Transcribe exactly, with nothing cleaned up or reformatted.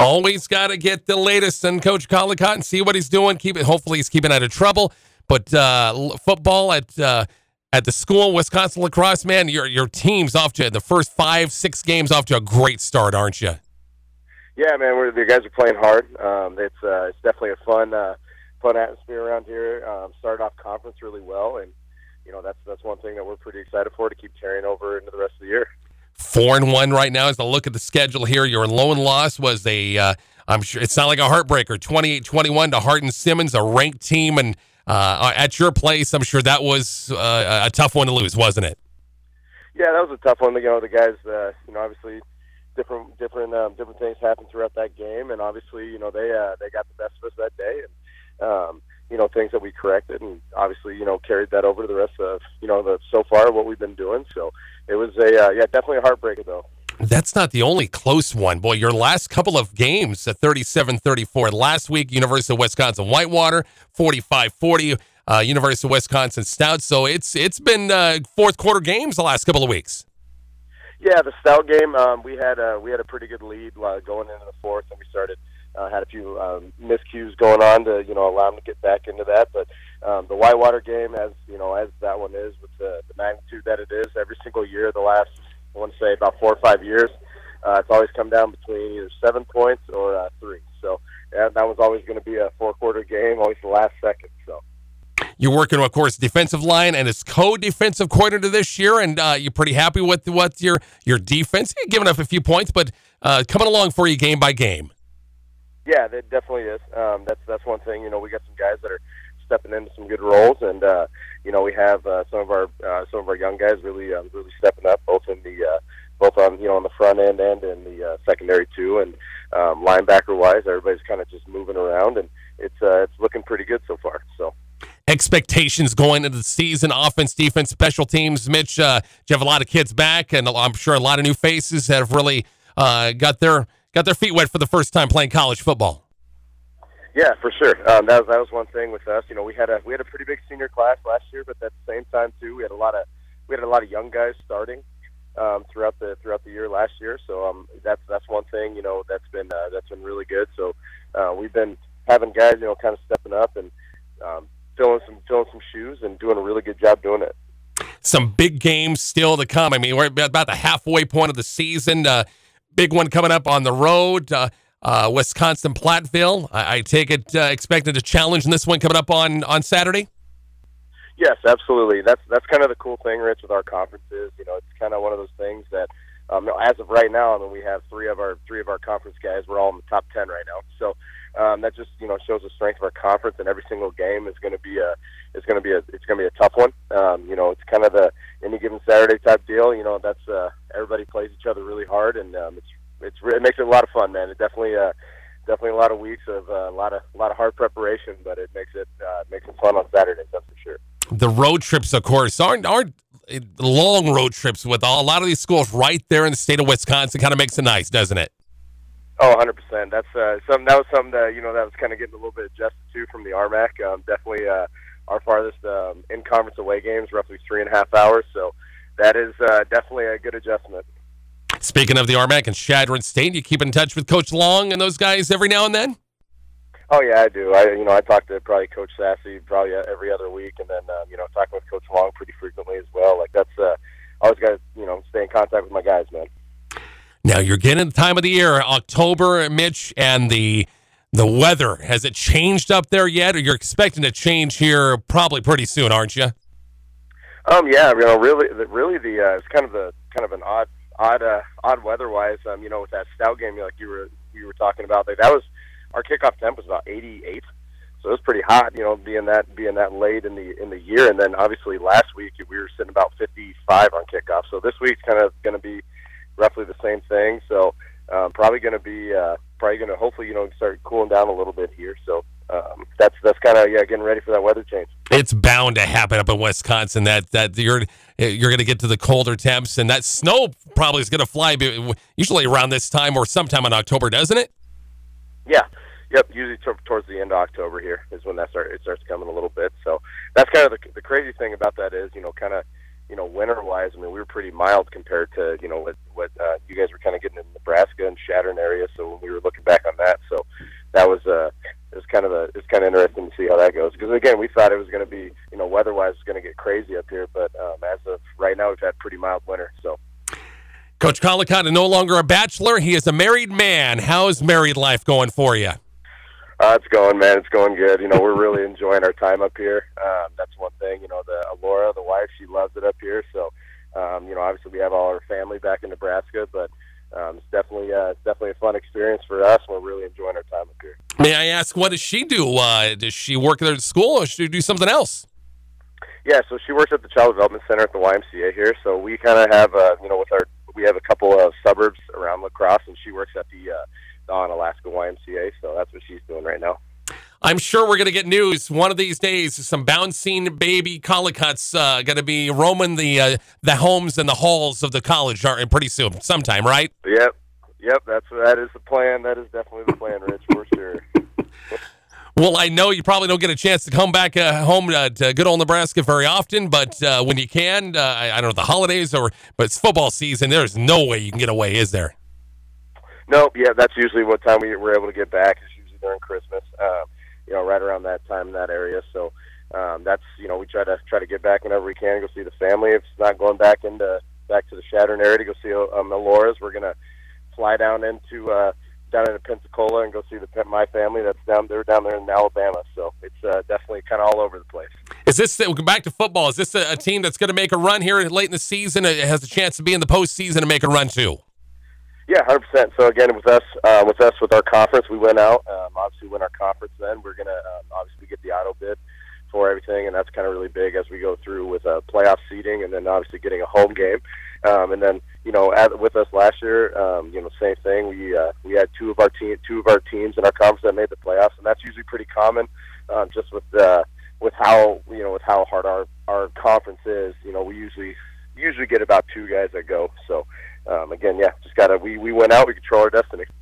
Always got to get the latest on Coach Collicott and see what he's doing. Keep it. Hopefully, he's keeping out of trouble. But uh, football at uh, at the school, Wisconsin lacrosse, man, your your team's off to the first five, six games off to a great start, aren't you? Yeah, man, we're, the guys are playing hard. Um, it's uh, it's definitely a fun uh, fun atmosphere around here. Um, started off conference really well, and you know that's that's one thing that we're pretty excited for to keep carrying over into the rest of the year. Four and one right now. As I look at the schedule here, your lone loss was a, uh, I'm sure it's not like a heartbreaker, twenty-eight twenty-one to Hardin-Simmons, a ranked team, and uh, at your place, I'm sure that was uh, a tough one to lose, wasn't it? Yeah, that was a tough one. You know, the guys, uh, you know, obviously different different um, different things happened throughout that game, and obviously, you know, they uh, they got the best of us that day, and um, you know, things that we corrected, and obviously, you know, carried that over to the rest of, you know, the so far what we've been doing. So it was a uh, yeah, definitely a heartbreaker though. That's not the only close one. Boy, your last couple of games, at thirty-seven thirty-four. Last week, University of Wisconsin Whitewater, forty-five forty. Uh, University of Wisconsin Stout. So it's it's been uh, fourth quarter games the last couple of weeks. Yeah, the Stout game, um, we had a, we had a pretty good lead uh, going into the fourth, and we started uh, had a few um, miscues going on to you know allow them to get back into that. But um, the Whitewater game, as you know, as that one is with the, the magnitude that it is, every single year, the last I want to say about four or five years, uh, it's always come down between either seven points or uh, three. So yeah, that was always going to be a four quarter game, always the last second. So. You're working, of course, defensive line and as co-defensive coordinator this year, and uh, you're pretty happy with what your your defense. You're giving up a few points, but uh, coming along for you game by game. Yeah, that definitely is. Um, that's that's one thing. You know, we got some guys that are stepping into some good roles, and uh, you know, we have uh, some of our uh, some of our young guys really um, really stepping up, both in the uh, both on you know on the front end and in the uh, secondary too, and um, linebacker wise, everybody's kind of just moving around, and it's uh, it's looking pretty good so far. So. Expectations going into the season, offense, defense, special teams. Mitch, uh, you have a lot of kids back, and I'm sure a lot of new faces that have really uh, got their got their feet wet for the first time playing college football. Yeah, for sure. Um, that was that was one thing with us. You know, we had a we had a pretty big senior class last year, but at the same time too, we had a lot of we had a lot of young guys starting um, throughout the throughout the year last year. So um, that's that's one thing. You know, that's been uh, that's been really good. So uh, we've been having guys, you know, kind of stepping up and. Um, filling some filling some shoes and doing a really good job doing it. Some big games still to come. I mean, we're about the halfway point of the season. Uh, big one coming up on the road, uh, uh, Wisconsin Platteville. I, I take it uh, expected a challenge in this one coming up on, on Saturday? Yes, absolutely. That's that's kind of the cool thing, Rich, with our conferences. You know, it's kind of one of those things that um, as of right now, I mean, we have three of our three of our conference guys. We're all in the top ten right now. So Um, that just you know shows the strength of our conference, and every single game is going to be a is going to be a it's going to be a tough one. Um, you know, it's kind of the any given Saturday type deal. You know, that's uh, everybody plays each other really hard, and um, it's it's it makes it a lot of fun, man. It definitely uh, definitely a lot of weeks of uh, a lot of a lot of hard preparation, but it makes it uh, makes it fun on Saturdays. That's for sure. The road trips, of course, aren't aren't long road trips with all, a lot of these schools right there in the state of Wisconsin. Kind of makes it nice, doesn't it? Oh, one hundred percent. That's uh, some. That was something that you know that was kind of getting a little bit adjusted to from the R M A C. Um, definitely, uh, our farthest um, in-conference away games, roughly three and a half hours. So that is uh, definitely a good adjustment. Speaking of the R M A C and Chadron State, you keep in touch with Coach Long and those guys every now and then? Oh yeah, I do. I you know I talk to probably Coach Sassy probably every other week, and then um, you know talking with Coach Long pretty frequently as well. Like that's uh, always got to you know stay in contact with my guys, man. Now, you're getting the time of the year, October, Mitch, and the the weather. Has it changed up there yet, or you're expecting to change here probably pretty soon, aren't you? Um, yeah, you know, really, really, the uh, it's kind of the kind of an odd, odd, uh, odd weather-wise. Um, you know, with that Stout game, like you were you were talking about, like, that was our kickoff temp was about eighty-eight, so it was pretty hot. You know, being that being that late in the in the year, and then obviously last week we were sitting about fifty-five on kickoff. So this week's kind of going to be roughly the same thing, so um, probably going to be uh, probably going to hopefully you know start cooling down a little bit here. So um, that's that's kind of yeah getting ready for that weather change. It's bound to happen up in Wisconsin that that you're you're going to get to the colder temps, and that snow probably is going to fly usually around this time or sometime in October, doesn't it? Yeah. Yep. Usually t- towards the end of October here is when that start it starts coming a little bit. So that's kind of the the crazy thing about that is you know kind of. You know, winter-wise, I mean, we were pretty mild compared to, you know, what, what uh, you guys were kind of getting in Nebraska and Chadron area. So when we were looking back on that was uh, it was kind of a it's kind of interesting to see how that goes. Because again, we thought it was going to be, you know, weather-wise, it's going to get crazy up here, but um, as of right now, we've had pretty mild winter. So, Coach Collicott is no longer a bachelor; he is a married man. How's married life going for you? Uh, it's going, man. It's going good. You know, we're really enjoying our time up here. Um, that's one thing. You know, the Alora, the wife, she loves it up here. So, um, you know, obviously we have all our family back in Nebraska, but um, it's definitely, uh, it's definitely a fun experience for us. We're really enjoying our time up here. May I ask, what does she do? Uh, does she work there at school, or does she do something else? Yeah, so she works at the Child Development Center at the Y M C A here. So we kind of have, uh, you know, with our, we have a couple of suburbs around La Crosse, and she works at the uh, on Alaska Y M C A, so that's what she's doing right now. I'm sure we're going to get news one of these days. Some bouncing baby Collicotts uh, going to be roaming the uh, the homes and the halls of the college aren't pretty soon, sometime, right? Yep, yep. That's that is the plan. That is definitely the plan, Rich, for sure. Well, I know you probably don't get a chance to come back uh, home uh, to good old Nebraska very often, but uh, when you can, uh, I, I don't know, the holidays or but it's football season. There's no way you can get away, is there? Nope. Yeah, that's usually what time we, we're able to get back. It's usually during Christmas. Um, you know, right around that time in that area. So um, that's, you know, we try to try to get back whenever we can, go see the family. If it's not going back into back to the Chadron area to go see um, Alora's, we're gonna fly down into uh, down into Pensacola and go see the my family that's down there down there in Alabama. So it's uh, definitely kind of all over the place. Is this we'll go back to football? Is this a, a team that's going to make a run here late in the season? It has a chance to be in the postseason and make a run too. Yeah, one hundred percent. So again, with us, uh, with us, with our conference, we went out. Um, obviously, win our conference. Then we're gonna um, obviously get the auto bid for everything, and that's kind of really big as we go through with uh, playoff seeding, and then obviously getting a home game. Um, and then you know, at, with us last year, um, you know, same thing. We uh, we had two of our team, two of our teams in our conference that made the playoffs, and that's usually pretty common. Um, just with uh, with how you know with how hard our our conference is, you know, we usually usually get about two guys that go. So. Um, again, yeah, just gotta we, we went out, we control our destiny.